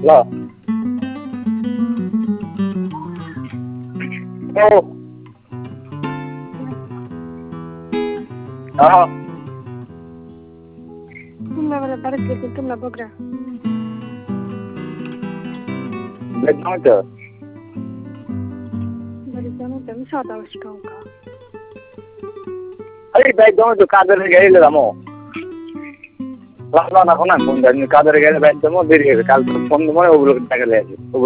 Oh. Oh. तुम्हाला मला बरं घेते तुम्हाला बघा Betul. बरं जमतं मी स्वतः शिकाऊ का Ay, betul tu kader gaya le damo. Lama nak nak pun dan kader gaya betul mo diri kal pun mo ulo kita gaya.